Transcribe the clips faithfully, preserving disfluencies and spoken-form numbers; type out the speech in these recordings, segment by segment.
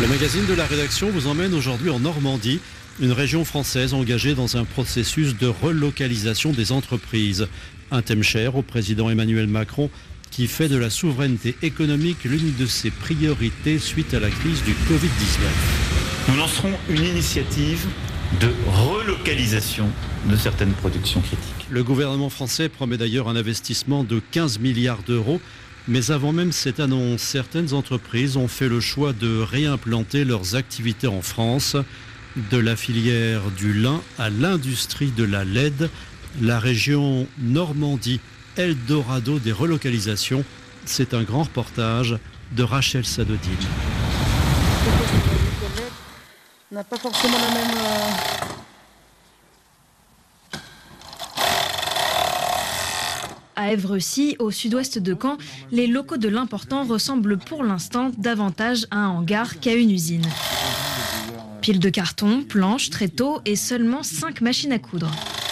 Le magazine de la rédaction vous emmène aujourd'hui en Normandie, une région française engagée dans un processus de relocalisation des entreprises. Un thème cher au président Emmanuel Macron qui fait de la souveraineté économique l'une de ses priorités suite à la crise du covid dix-neuf. Nous lancerons une initiative de relocalisation de certaines productions critiques. Le gouvernement français promet d'ailleurs un investissement de quinze milliards d'euros. Mais avant même cette annonce, certaines entreprises ont fait le choix de réimplanter leurs activités en France. De la filière du lin à l'industrie de la L E D, la région Normandie, Eldorado des relocalisations, c'est un grand reportage de Rachel Sadodine. On n'a pas forcément la même... Euh... À Évrecy, au sud-ouest de Caen, les locaux de l'important ressemblent pour l'instant davantage à un hangar qu'à une usine. Piles de carton, planches, tréteaux et seulement cinq machines à coudre.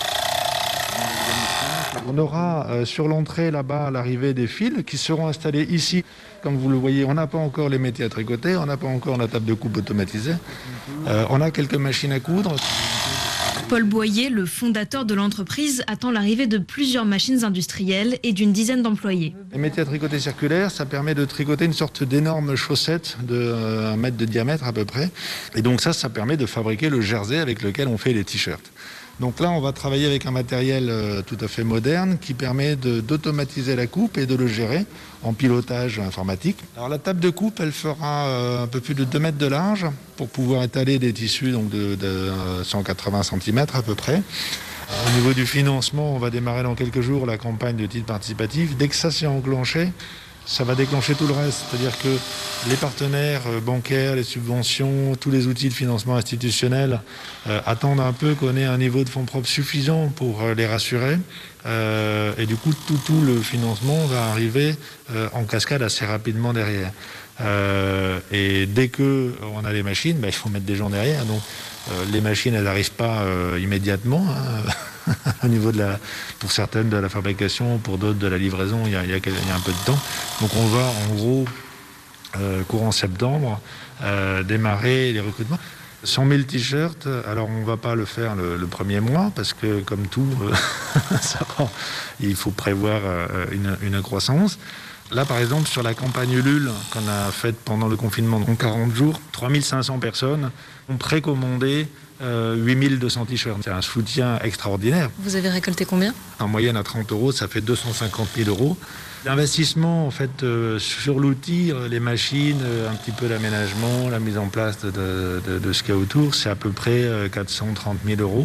On aura euh, sur l'entrée là-bas à l'arrivée des fils qui seront installés ici. Comme vous le voyez, on n'a pas encore les métiers à tricoter, on n'a pas encore la table de coupe automatisée. Euh, on a quelques machines à coudre. Paul Boyer, le fondateur de l'entreprise, attend l'arrivée de plusieurs machines industrielles et d'une dizaine d'employés. Les métiers à tricoter circulaire, ça permet de tricoter une sorte d'énorme chaussette de euh, un mètre de diamètre à peu près. Et donc ça, ça permet de fabriquer le jersey avec lequel on fait les t-shirts. Donc là, on va travailler avec un matériel euh, tout à fait moderne qui permet de, d'automatiser la coupe et de le gérer en pilotage informatique. Alors la table de coupe, elle fera euh, un peu plus de deux mètres de large pour pouvoir étaler des tissus donc de, de cent quatre-vingts centimètres à peu près. Au niveau du financement, on va démarrer dans quelques jours la campagne de titres participatifs. Dès que ça s'est enclenché, ça va déclencher tout le reste. C'est-à-dire que les partenaires bancaires, les subventions, tous les outils de financement institutionnel euh, attendent un peu qu'on ait un niveau de fonds propres suffisant pour euh, les rassurer. Euh, et du coup, tout, tout le financement va arriver euh, en cascade assez rapidement derrière. Euh, et dès qu'on a les machines, bah, il faut mettre des gens derrière. Donc euh, les machines, elles n'arrivent pas euh, immédiatement. Hein. Au niveau de la, pour certaines de la fabrication, pour d'autres de la livraison, il y a, il y a, il y a un peu de temps. Donc on va en gros, euh, courant septembre, euh, démarrer les recrutements. cent mille t-shirts, alors on ne va pas le faire le, le premier mois, parce que comme tout, euh, ça rend, il faut prévoir euh, une, une croissance. Là, par exemple, sur la campagne Ulule qu'on a faite pendant le confinement en quarante jours, trois mille cinq cents personnes ont précommandé euh, huit mille deux cents t-shirts. C'est un soutien extraordinaire. Vous avez récolté combien ? En moyenne à trente euros, ça fait deux cent cinquante mille euros. L'investissement en fait, euh, sur l'outil, euh, les machines, euh, un petit peu l'aménagement, la mise en place de, de, de, de ce qu'il y a autour, c'est à peu près euh, quatre cent trente mille euros.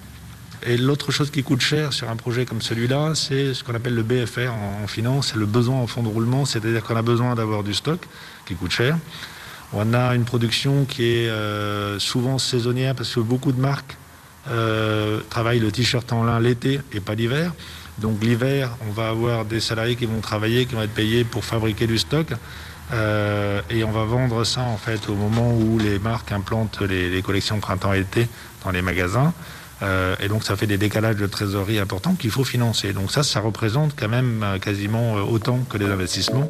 Et l'autre chose qui coûte cher sur un projet comme celui-là, c'est ce qu'on appelle le B F R en, en finance, c'est le besoin en fonds de roulement, c'est-à-dire qu'on a besoin d'avoir du stock qui coûte cher. On a une production qui est euh, souvent saisonnière parce que beaucoup de marques euh, travaillent le t-shirt en lin l'été et pas l'hiver. Donc l'hiver, on va avoir des salariés qui vont travailler, qui vont être payés pour fabriquer du stock. Euh, et on va vendre ça en fait au moment où les marques implantent les, les collections printemps-été dans les magasins. Euh, et donc ça fait des décalages de trésorerie importants qu'il faut financer. Donc ça, ça représente quand même euh, quasiment autant que les investissements.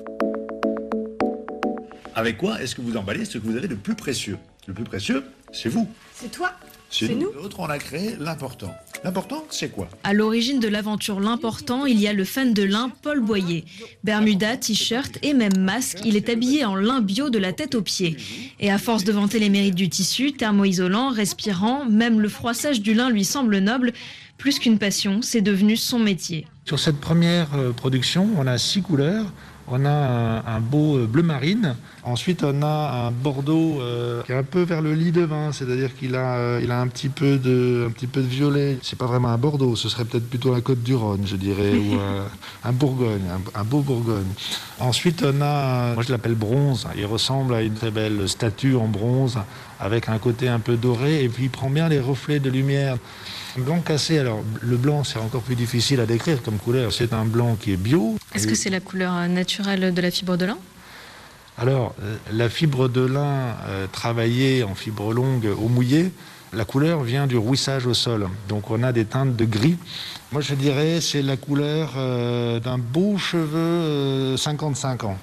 Avec quoi est-ce que vous emballez ce que vous avez de plus précieux ? Le plus précieux, c'est vous. C'est toi ? C'est, c'est nous. L'autre, on a créé l'important. L'important, c'est quoi ? À l'origine de l'aventure L'Important, il y a le fan de lin Paul Boyer. Bermuda, t-shirt et même masque, il est habillé en lin bio de la tête aux pieds. Et à force de vanter les mérites du tissu, thermo-isolant, respirant, même le froissage du lin lui semble noble. Plus qu'une passion, c'est devenu son métier. Sur cette première euh, production, on a six couleurs. On a un, un beau bleu marine. Ensuite, on a un bordeaux euh, qui est un peu vers le lit de vin, c'est-à-dire qu'il a, euh, il a un petit peu de, un petit peu de violet. C'est pas vraiment un bordeaux, ce serait peut-être plutôt la côte du Rhône, je dirais, ou euh, un Bourgogne, un, un beau Bourgogne. Ensuite, on a, moi je l'appelle bronze. Il ressemble à une très belle statue en bronze avec un côté un peu doré, et puis il prend bien les reflets de lumière. Blanc cassé, alors le blanc c'est encore plus difficile à décrire comme couleur, c'est un blanc qui est bio. Est-ce que c'est la couleur naturelle de la fibre de lin ? Alors, euh, la fibre de lin euh, travaillée en fibre longue au mouillé, la couleur vient du rouissage au sol. Donc on a des teintes de gris. Moi je dirais c'est la couleur euh, d'un beau cheveu euh, cinquante-cinq ans.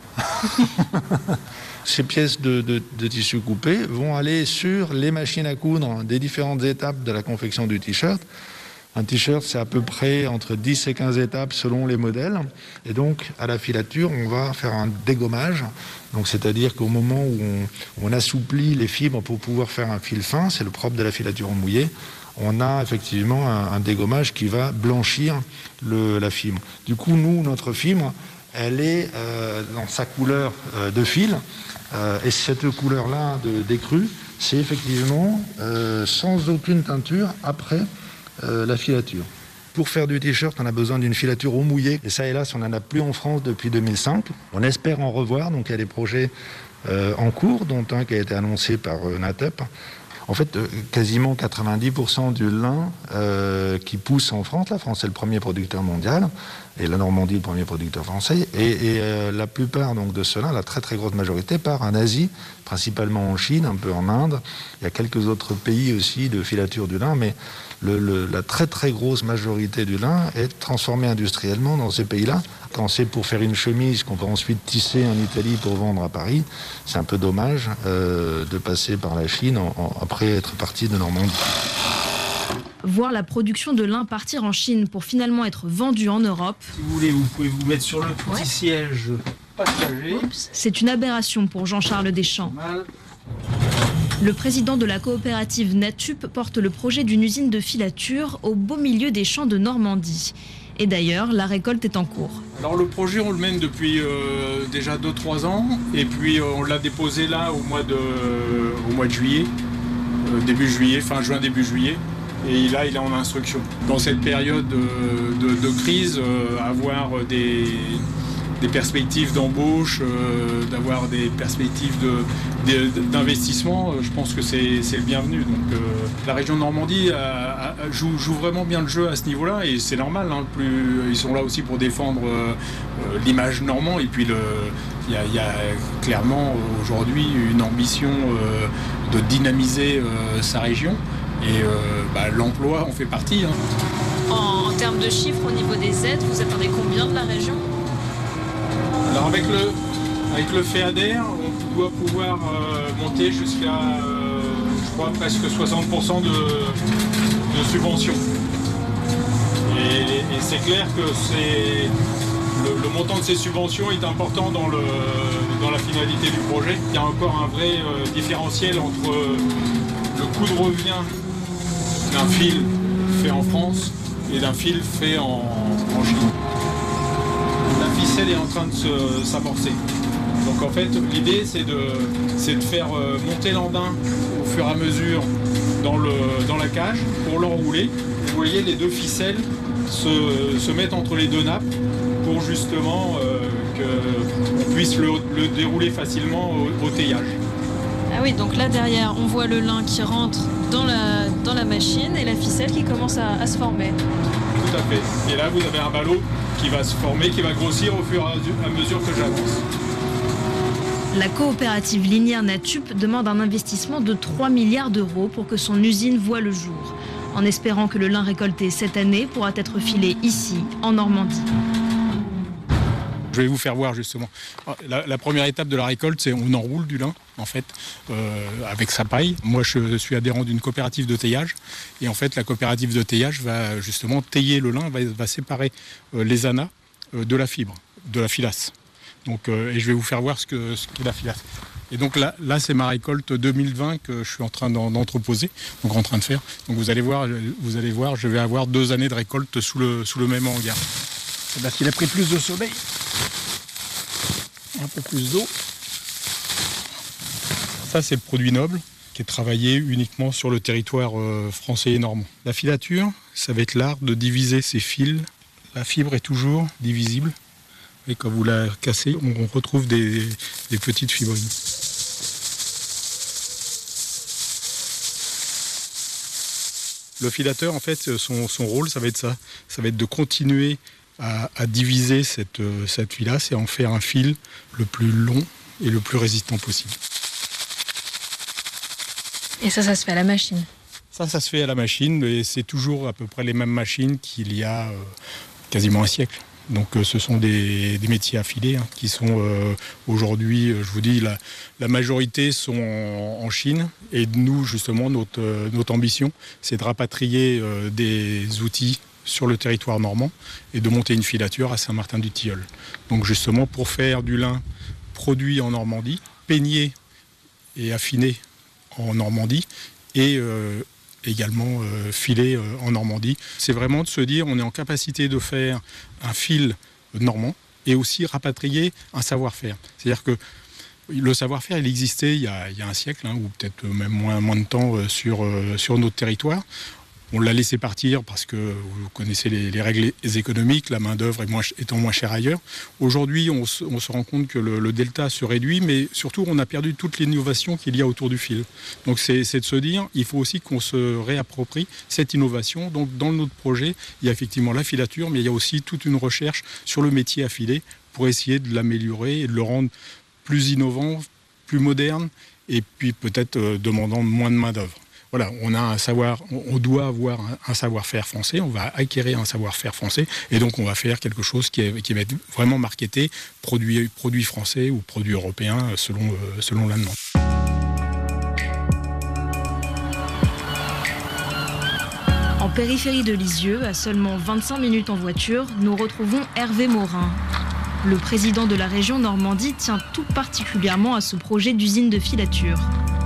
Ces pièces de, de, de tissu coupé vont aller sur les machines à coudre des différentes étapes de la confection du t-shirt. Un t-shirt, c'est à peu près entre dix et quinze étapes selon les modèles. Et donc, à la filature, on va faire un dégommage. Donc, c'est-à-dire qu'au moment où on, on assouplit les fibres pour pouvoir faire un fil fin, c'est le propre de la filature mouillée, on a effectivement un, un dégommage qui va blanchir le, la fibre. Du coup, nous, notre fibre, elle est euh, dans sa couleur euh, de fil. Euh, et cette couleur-là de d'écru, c'est effectivement euh, sans aucune teinture après euh, la filature. Pour faire du t-shirt, on a besoin d'une filature eau mouillée. Et ça, hélas, on n'en a plus en France depuis deux mille cinq. On espère en revoir. Donc, il y a des projets euh, en cours, dont un qui a été annoncé par euh, Natep. En fait, euh, quasiment quatre-vingt-dix pour cent du lin euh, qui pousse en France, la France est le premier producteur mondial, et la Normandie le premier producteur français, et, et euh, la plupart donc, de ce lin, la très très grosse majorité, part en Asie, principalement en Chine, un peu en Inde. Il y a quelques autres pays aussi de filature du lin, mais le, le, la très très grosse majorité du lin est transformée industriellement dans ces pays-là. Quand c'est pour faire une chemise qu'on va ensuite tisser en Italie pour vendre à Paris, c'est un peu dommage euh, de passer par la Chine en, en, après être parti de Normandie. Voir la production de lin partir en Chine pour finalement être vendue en Europe. Si vous voulez, vous pouvez vous mettre sur le petit ouais. siège passager. C'est une aberration pour Jean-Charles Deschamps. Le président de la coopérative Natup porte le projet d'une usine de filature au beau milieu des champs de Normandie. Et d'ailleurs, la récolte est en cours. Alors le projet, on le mène depuis euh, déjà deux trois ans. Et puis euh, on l'a déposé là au mois de, euh, au mois de juillet, euh, début juillet, fin juin, début juillet. Et là, il est en instruction. Dans cette période de, de, de crise, euh, avoir des, des perspectives d'embauche, euh, d'avoir des perspectives de, de, d'investissement, euh, je pense que c'est, c'est le bienvenu. Donc, euh, la région de Normandie a, a, joue, joue vraiment bien le jeu à ce niveau-là, et c'est normal. Hein, plus, ils sont là aussi pour défendre euh, l'image normande. Et puis, il y, y a clairement aujourd'hui une ambition euh, de dynamiser euh, sa région. Et euh, bah, l'emploi en fait partie. Hein. En, en termes de chiffres, au niveau des aides, vous attendez combien de la région? Alors avec le, avec le FEADER, on doit pouvoir euh, monter jusqu'à, euh, je crois, presque soixante pour cent de, de subventions. Et, et c'est clair que c'est, le, le montant de ces subventions est important dans, le, dans la finalité du projet. Il y a encore un vrai euh, différentiel entre euh, le coût de revient d'un fil fait en France et d'un fil fait en, en Chine. La ficelle est en train de se, s'amorcer. Donc en fait, l'idée c'est de, c'est de faire monter l'andin au fur et à mesure dans, le, dans la cage pour l'enrouler. Vous voyez, les deux ficelles se, se mettent entre les deux nappes pour justement euh, qu'on puisse le, le dérouler facilement au, au teillage. Ah oui, donc là derrière, on voit le lin qui rentre dans la, dans la machine et la ficelle qui commence à, à se former. Tout à fait. Et là, vous avez un ballot qui va se former, qui va grossir au fur et à mesure que j'avance. La coopérative Linière Natup demande un investissement de trois milliards d'euros pour que son usine voie le jour, en espérant que le lin récolté cette année pourra être filé ici, en Normandie. Je vais vous faire voir justement. La, la première étape de la récolte, c'est on enroule du lin, en fait, euh, avec sa paille. Moi, je suis adhérent d'une coopérative de teillage. Et en fait, la coopérative de teillage va justement tailler le lin, va, va séparer euh, les anas euh, de la fibre, de la filasse. Donc, euh, et je vais vous faire voir ce, que, ce qu'est la filasse. Et donc là, là, c'est ma récolte deux mille vingt que je suis en train d'entreposer, donc en train de faire. Donc vous allez voir, vous allez voir, je vais avoir deux années de récolte sous le, sous le même hangar. C'est parce qu'il a pris plus de soleil. Un peu plus d'eau. Ça, c'est le produit noble qui est travaillé uniquement sur le territoire euh, français et normand. La filature, ça va être l'art de diviser ces fils. La fibre est toujours divisible. Et quand vous la cassez, on retrouve des, des petites fibrines. Le filateur, en fait, son, son rôle, ça va être ça. Ça va être de continuer À, à diviser cette, cette filasse et en faire un fil le plus long et le plus résistant possible. Et ça, ça se fait à la machine? Ça, ça se fait à la machine et c'est toujours à peu près les mêmes machines qu'il y a euh, quasiment un siècle. Donc euh, ce sont des, des métiers affilés hein, qui sont euh, aujourd'hui, euh, je vous dis, la, la majorité sont en, en Chine. Et nous, justement, notre, euh, notre ambition, c'est de rapatrier euh, des outils sur le territoire normand et de monter une filature à Saint-Martin-du-Tilleul. Donc justement, pour faire du lin produit en Normandie, peigné et affiné en Normandie et euh, également euh, filé euh, en Normandie. C'est vraiment de se dire on est en capacité de faire un fil normand et aussi rapatrier un savoir-faire. C'est-à-dire que le savoir-faire, il existait il y a, il y a un siècle, hein, ou peut-être même moins, moins de temps euh, sur, euh, sur notre territoire. On l'a laissé partir parce que vous connaissez les, les règles économiques, la main-d'œuvre est moins, étant moins chère ailleurs. Aujourd'hui, on, on se rend compte que le, le delta se réduit, mais surtout, on a perdu toute l'innovation qu'il y a autour du fil. Donc, c'est, c'est de se dire, il faut aussi qu'on se réapproprie cette innovation. Donc, dans notre projet, il y a effectivement la filature, mais il y a aussi toute une recherche sur le métier à filer pour essayer de l'améliorer et de le rendre plus innovant, plus moderne, et puis peut-être euh, demandant moins de main-d'œuvre. Voilà, on a un savoir, on doit avoir un, un savoir-faire français, on va acquérir un savoir-faire français, et donc on va faire quelque chose qui, est, qui va être vraiment marketé, produit, produit français ou produit européen, selon, euh, selon la demande. En périphérie de Lisieux, à seulement vingt-cinq minutes en voiture, nous retrouvons Hervé Morin. Le président de la région Normandie tient tout particulièrement à ce projet d'usine de filature.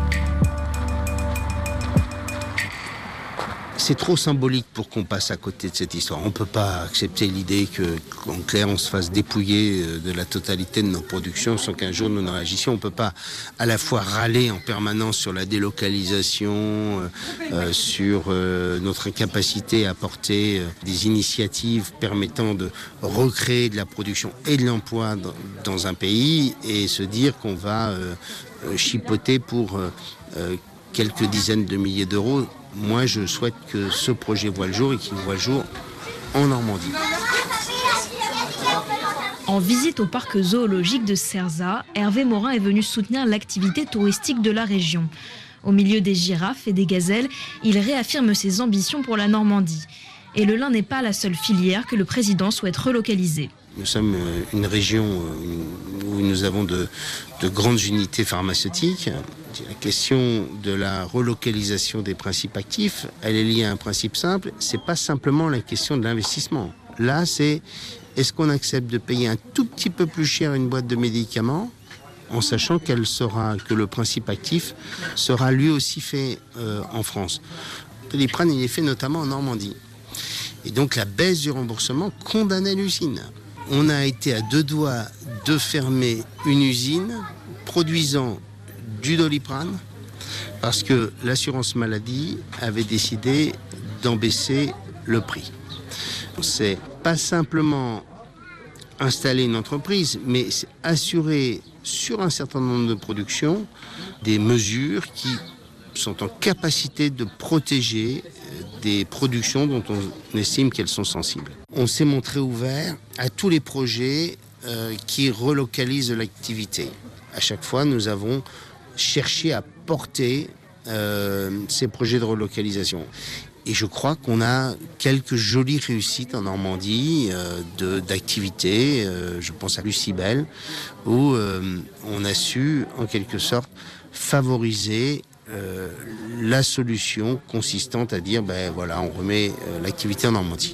C'est trop symbolique pour qu'on passe à côté de cette histoire. On ne peut pas accepter l'idée qu'en clair, on se fasse dépouiller de la totalité de nos productions sans qu'un jour nous ne réagissions. On ne peut pas à la fois râler en permanence sur la délocalisation, euh, sur euh, notre incapacité à porter euh, des initiatives permettant de recréer de la production et de l'emploi dans, dans un pays et se dire qu'on va euh, chipoter pour euh, euh, quelques dizaines de milliers d'euros. Moi, je souhaite que ce projet voit le jour et qu'il voit le jour en Normandie. En visite au parc zoologique de Cerzat, Hervé Morin est venu soutenir l'activité touristique de la région. Au milieu des girafes et des gazelles, il réaffirme ses ambitions pour la Normandie. Et le lin n'est pas la seule filière que le président souhaite relocaliser. Nous sommes une région où nous avons de, de grandes unités pharmaceutiques. La question de la relocalisation des principes actifs, elle est liée à un principe simple. C'est pas simplement la question de l'investissement. Là, c'est est-ce qu'on accepte de payer un tout petit peu plus cher une boîte de médicaments en sachant qu'elle sera, que le principe actif sera lui aussi fait euh, en France. Le Doliprane, il est fait notamment en Normandie. Et donc la baisse du remboursement condamnait l'usine. On a été à deux doigts de fermer une usine produisant du Doliprane parce que l'assurance maladie avait décidé d'en baisser le prix. C'est pas simplement installer une entreprise, mais c'est assurer sur un certain nombre de productions des mesures qui sont en capacité de protéger des productions dont on estime qu'elles sont sensibles. On s'est montré ouvert à tous les projets euh, qui relocalisent l'activité. À chaque fois, nous avons cherché à porter euh, ces projets de relocalisation. Et je crois qu'on a quelques jolies réussites en Normandie euh, de, d'activités. Euh, je pense à Lucibel, où euh, on a su, en quelque sorte, favoriser Euh, la solution consistante à dire ben voilà, on remet euh, l'activité en Normandie.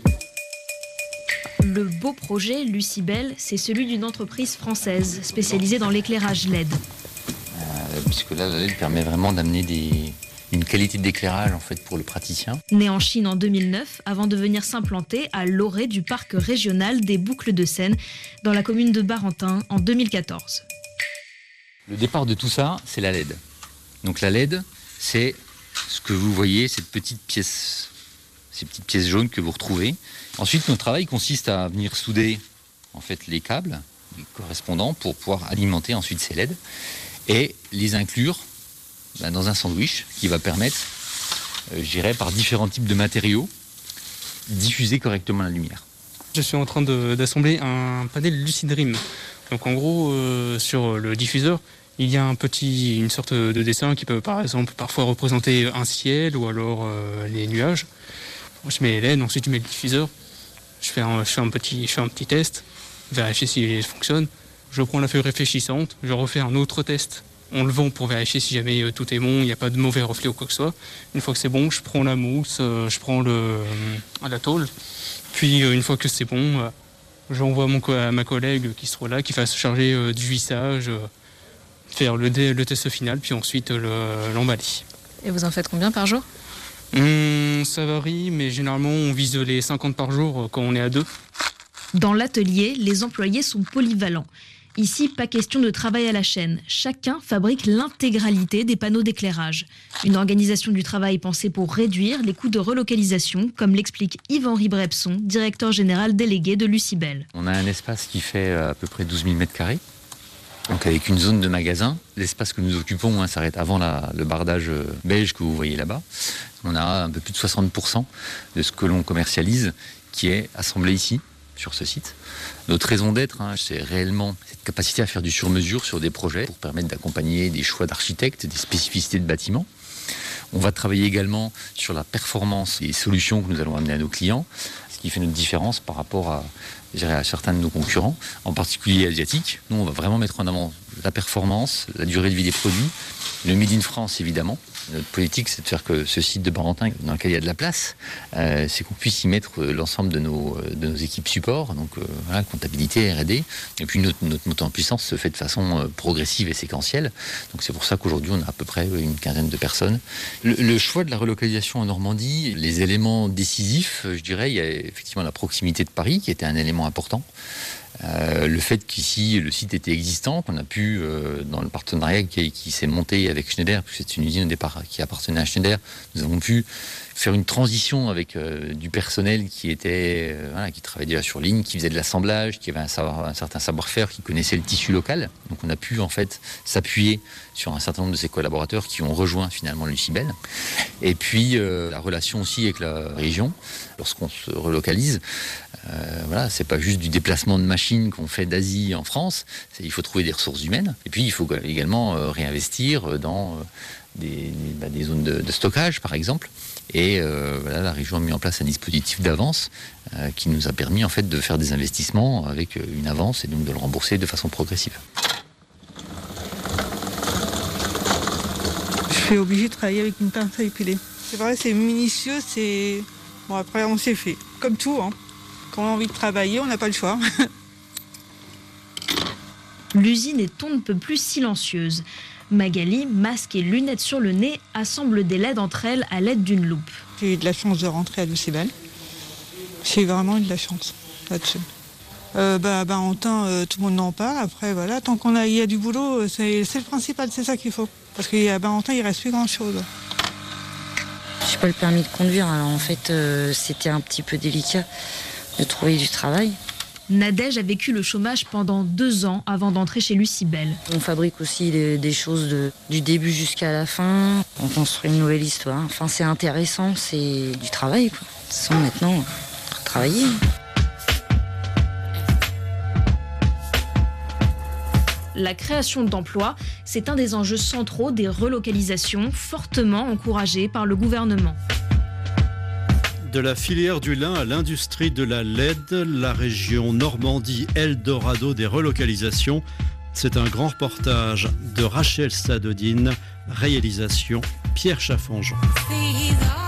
Le beau projet Lucibel, c'est celui d'une entreprise française spécialisée dans l'éclairage L E D. Euh, puisque là, la L E D permet vraiment d'amener des, une qualité d'éclairage en fait pour le praticien. Né en Chine en deux mille neuf, avant de venir s'implanter à l'orée du parc régional des Boucles de Seine, dans la commune de Barentin en deux mille quatorze. Le départ de tout ça, c'est la L E D. Donc la L E D, c'est ce que vous voyez, cette petite pièce, ces petites pièces jaunes que vous retrouvez. Ensuite, notre travail consiste à venir souder en fait les câbles correspondants pour pouvoir alimenter ensuite ces L E D et les inclure ben, dans un sandwich qui va permettre, euh, je dirais, par différents types de matériaux, diffuser correctement la lumière. Je suis en train de, d'assembler un panel Lucidream. Donc en gros, euh, sur le diffuseur, il y a un petit, une sorte de dessin qui peut par exemple parfois représenter un ciel ou alors euh, les nuages. Je mets les L E D, ensuite je mets le diffuseur, Je fais un, je fais un, petit, je fais un petit test, vérifier si ça fonctionne. Je prends la feuille réfléchissante, je refais un autre test en levant pour vérifier si jamais tout est bon, il n'y a pas de mauvais reflets ou quoi que ce soit. Une fois que c'est bon, je prends la mousse, je prends le, la tôle. Puis une fois que c'est bon, j'envoie mon, à ma collègue qui sera là, qui va se charger du vissage, faire le, le test final, puis ensuite le, l'emballer. Et vous en faites combien par jour ? Hum, ça varie, mais généralement on vise les cinquante par jour quand on est à deux. Dans l'atelier, les employés sont polyvalents. Ici, pas question de travail à la chaîne. Chacun fabrique l'intégralité des panneaux d'éclairage. Une organisation du travail pensée pour réduire les coûts de relocalisation, comme l'explique Yves-Henri Brebson, directeur général délégué de Lucibel. On a un espace qui fait à peu près douze mille mètres carrés. Donc avec une zone de magasin, l'espace que nous occupons hein, s'arrête avant la, le bardage beige que vous voyez là-bas. On a un peu plus de soixante pour cent de ce que l'on commercialise qui est assemblé ici, sur ce site. Notre raison d'être, hein, c'est réellement cette capacité à faire du sur-mesure sur des projets pour permettre d'accompagner des choix d'architectes, des spécificités de bâtiments. On va travailler également sur la performance et les solutions que nous allons amener à nos clients, ce qui fait notre différence par rapport à, je dirais, à certains de nos concurrents, en particulier asiatiques. Nous, on va vraiment mettre en avant la performance, la durée de vie des produits, le Made in France évidemment. Notre politique, c'est de faire que ce site de Barentin, dans lequel il y a de la place, euh, c'est qu'on puisse y mettre l'ensemble de nos, de nos équipes support, donc euh, voilà, comptabilité, R et D. Et puis notre, notre montée en puissance se fait de façon euh, progressive et séquentielle. Donc c'est pour ça qu'aujourd'hui, on a à peu près une quinzaine de personnes. Le, le choix de la relocalisation en Normandie, les éléments décisifs, je dirais, il y a effectivement la proximité de Paris, qui était un élément important. Euh, le fait qu'ici le site était existant, qu'on a pu, euh, dans le partenariat qui, qui s'est monté avec Schneider, puisque c'est une usine au départ qui appartenait à Schneider, nous avons pu faire une transition avec euh, du personnel qui était, euh, voilà, qui travaillait déjà sur ligne, qui faisait de l'assemblage, qui avait un, savoir, un certain savoir-faire, qui connaissait le tissu local. Donc on a pu en fait s'appuyer sur un certain nombre de ses collaborateurs qui ont rejoint finalement Lucibel. Et puis euh, la relation aussi avec la région, lorsqu'on se relocalise, euh, voilà, c'est pas juste du déplacement de machines qu'on fait d'Asie en France, il faut trouver des ressources humaines. Et puis il faut également euh, réinvestir dans euh, des, des, bah, des zones de, de stockage par exemple. Et euh, voilà, la région a mis en place un dispositif d'avance euh, qui nous a permis en fait de faire des investissements avec une avance et donc de le rembourser de façon progressive. Je suis obligée de travailler avec une pince à épiler. C'est vrai, c'est minutieux, c'est... Bon, après, on s'est fait. Comme tout, hein. Quand on a envie de travailler, on n'a pas le choix. L'usine est on ne peut plus silencieuse. Magali, masque et lunettes sur le nez, assemble des L E D entre elles à l'aide d'une loupe. J'ai eu de la chance de rentrer à Lucibel. J'ai vraiment eu de la chance là-dessus. Euh, bah, à Barentin, euh, tout le monde en parle. Après, voilà, tant qu'on a, il y a du boulot, c'est, c'est le principal, c'est ça qu'il faut. Parce qu'à Barentin, il ne reste plus grand-chose. Je n'ai pas le permis de conduire, alors en fait, euh, c'était un petit peu délicat de trouver du travail. Nadège a vécu le chômage pendant deux ans avant d'entrer chez Lucibel. On fabrique aussi des, des choses de, du début jusqu'à la fin. On construit une nouvelle histoire. Enfin, c'est intéressant, c'est du travail, quoi. Sans maintenant travailler. La création d'emplois, c'est un des enjeux centraux des relocalisations, fortement encouragés par le gouvernement. De la filière du lin à l'industrie de la L E D, la région Normandie Eldorado des relocalisations. C'est un grand reportage de Rachel Sadodine, réalisation Pierre Chaffanjon.